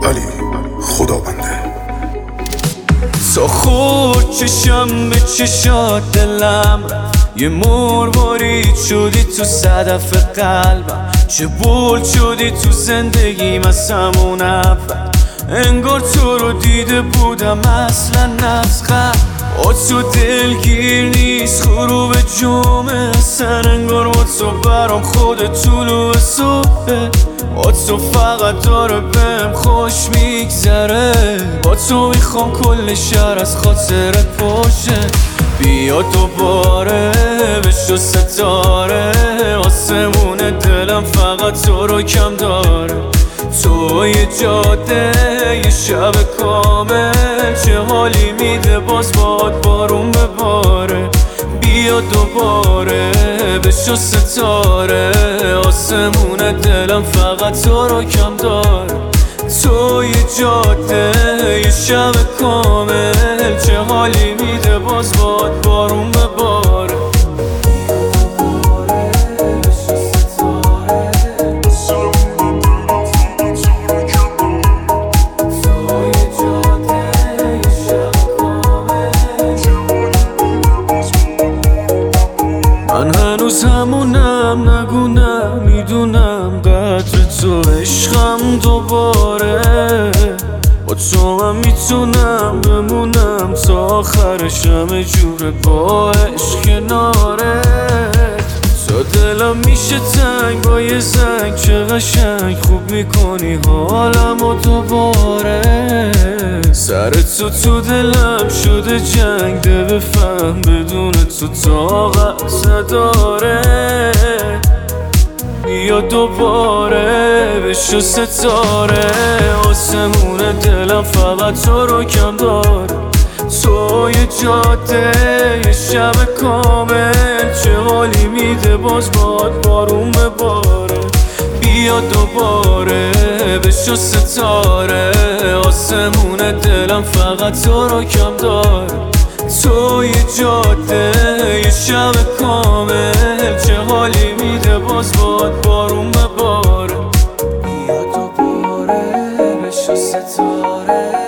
علی خدابنده. تا خورد چشم به چشات دلم رفت، یه مروارید شدی تو صدف قلبم، چه بولد شدی تو زندگیم از همون اول. انگار تو رو دیده بودم اصلا نفخم، با تو دلگیر نیست غروب جمعه سن، انگار با تو برام خود طلوع صبحه، با تو فقط داره بهم خوش میگذره، با تو میخوام کل شهر از خاطرت باشه. بیا دوباره بشو ستاره، آسمون دلم فقط تو رو کم داره. تو یه جاده یه شب کامل، چه حالی میده باز باد بارون بباره. بیا دوباره بشو ستاره، آسمون دلم فقط تو رو کم داره. تو یه جاده یه شب کامل، چه حالی میده باز باد بارون بباره. من هنوز همونم، نگونم میدونم قدر تو، عشقم دوباره با تو هم میتونم بمونم تا آخرش، همه جوره با عشق کنارت. تا دلم میشه تنگ با یه زنگ، چه قشنگ خوب میکنی حالم و دوباره. سر تو دلم شده جنگ، ده بفهم بدون تو طاقت نداره. بیا دوباره بشو ستاره، آسمون دلم فقط تو رو کم داره. تو یه جاده یه شب کامل، چه حالی میده باز باد بارون بباره. بیا دوباره بشو ستاره، آسمون دلم فقط تو رو کم داره. تو یه جاده یه شب کامل، چه حالی میده باز باد بارون بباره. بیا دوباره بشو ستاره،